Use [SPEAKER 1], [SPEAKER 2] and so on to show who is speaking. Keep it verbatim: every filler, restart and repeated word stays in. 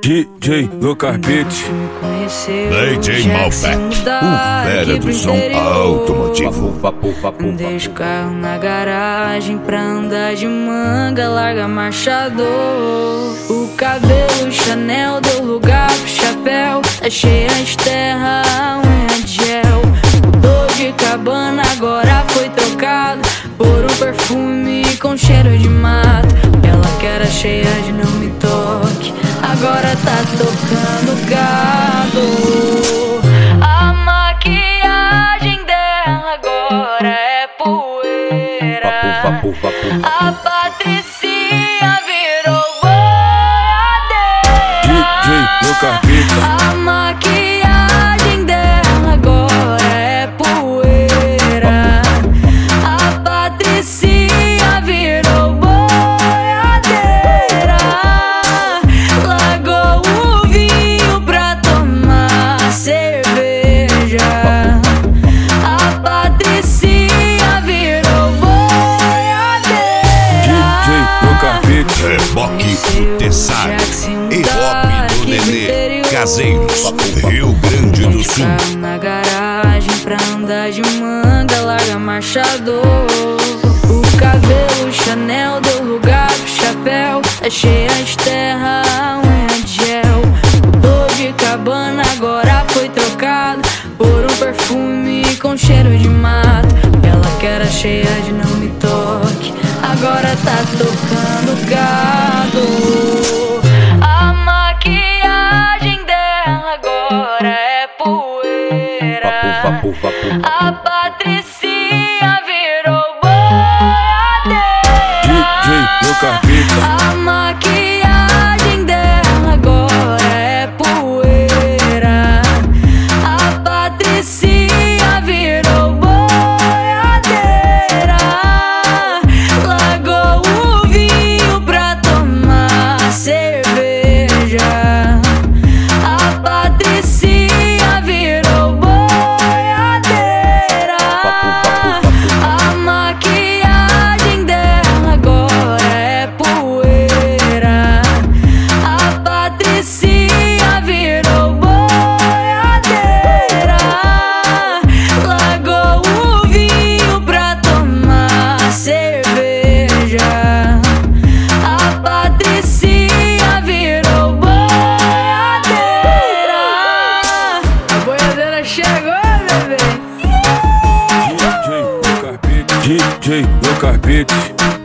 [SPEAKER 1] D J Lucas Beats,
[SPEAKER 2] D J Malbec, o velho do som automotivo.
[SPEAKER 3] Deixa o carro na garagem pra andar de manga, larga marchador. O cabelo Chanel deu lugar pro chapéu, tá cheia de terra, a unha de gel. Mudou de cabana, agora foi trocado por um perfume com cheiro de mato. Ela que era cheia de não me toque, agora tá tocando gado. A maquiagem dela agora é poeira. A Patricinha virou boiadeira.
[SPEAKER 1] D J Lucas Beats.
[SPEAKER 3] A maquiagem dela agora é poeira. A Patricinha virou boiadeira. Largou o vinho pra tomar cerveja. A Patricinha virou boiadeira.
[SPEAKER 1] D J Lucas Beats.
[SPEAKER 2] Reboque do Tessaro e Hop do Nenê Caseiros, Rio Grande do Sul.
[SPEAKER 3] Carro na garagem pra andar de manga, larga marchador. O cabelo Chanel deu lugar pro chapéu, tá cheia de terra, a unha de gel. Mudou de cabana, agora foi trocado por um perfume com cheiro de mato. Ela que era cheia de não me toque, agora tá tocando gado. A maquiagem dela agora é poeira. A Patricinha virou boiadeira.
[SPEAKER 1] D J Lucas Beats.
[SPEAKER 3] A maquiagem dela agora é poeira. A Patricinha virou boiadeira. Largou o vinho pra tomar cerveja. A Patricinha virou boiadeira. A maquiagem dela agora é poeira. A Patricinha virou boiadeira. Largou o vinho pra tomar cerveja. A Patricinha virou boiadeira. A boiadeira chegou, bebê.
[SPEAKER 1] D J Lucas Beats. D J Lucas Beats.